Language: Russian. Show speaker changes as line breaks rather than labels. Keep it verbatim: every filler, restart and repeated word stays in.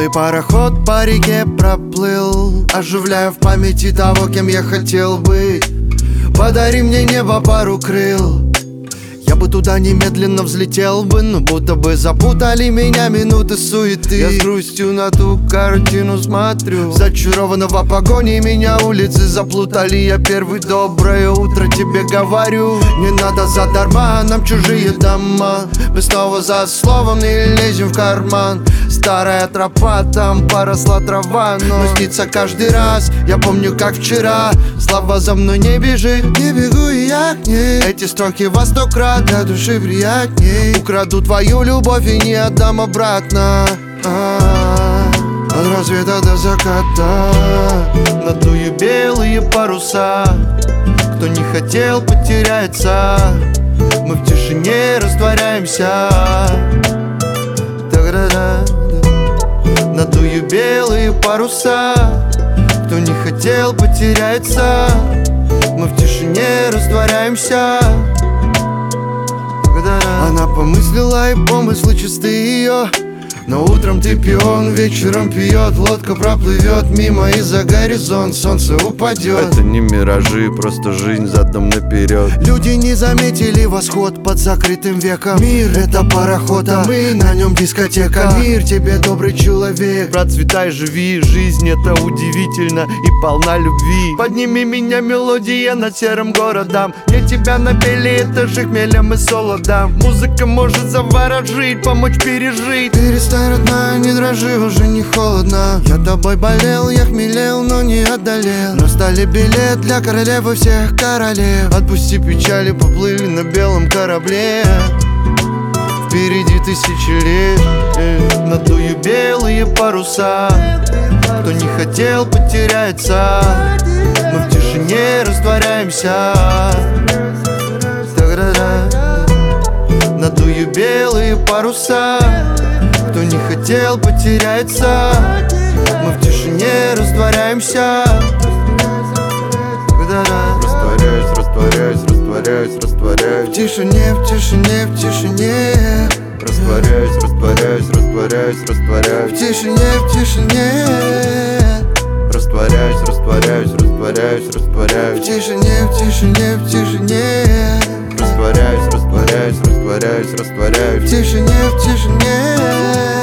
Ты пароход по реке проплыл, оживляя в памяти того, кем я хотел быть. Подари мне небо, пару крыл, я бы туда немедленно взлетел бы, но будто бы запутали меня минуты суеты. Я с грустью на ту картину смотрю, зачарованного погони меня улицы заплутали. Я первый, доброе утро тебе говорю. Не надо задарма, нам чужие дома. Мы снова за словом не лезем в карман. Старая тропа, там поросла трава, но снится каждый раз. Я помню, как вчера. Слава за мной не бежит, не бегу и я к ней. Эти строки во сто крат для души приятней. Украду твою любовь и не отдам обратно. А-а-а. От рассвета до заката надую белые паруса. Кто не хотел, потеряется. Мы в тишине растворяемся. Надую белые паруса. Кто не хотел, потеряется. Мы в тишине растворяемся. Она помыслила, и помыслы чистые ее. Но утром ты пион, вечером пьет. Лодка проплывет мимо, и за горизонт солнце упадет.
Это не миражи, просто жизнь задом наперед.
Люди не заметили восход под закрытым веком. Мир — это пароход, а мы на нем дискотека. Мир тебе, добрый человек.
Процветай, живи, жизнь это удивительно и полна любви. Подними меня, мелодия над серым городом. Мне тебя напели, это же хмелем и солодом. Музыка может заворожить, помочь пережить.
Перестань, родная, не дрожи, уже не холодно. Я тобой болел, я хмелел, но не одолел. Но стали билет для королевы всех королев. Отпусти печали, поплыли на белом корабле. Впереди тысячи лет. Надую белые паруса. Кто не хотел, потеряется. Мы в тишине растворяемся. Надую белые паруса. Кто не хотел, потеряется. Мы в тишине растворяемся.
Растворяюсь, растворяюсь, растворяюсь, растворяюсь.
В тишине, в тишине, в тишине.
Растворяюсь, растворяюсь, растворяюсь, растворяюсь.
В тишине, в тишине.
Растворяюсь, растворяюсь, растворяюсь, растворяюсь.
В тишине, в тишине, в тишине.
Растворяюсь, растворяюсь, растворяюсь, растворяюсь.
В тишине, в тишине.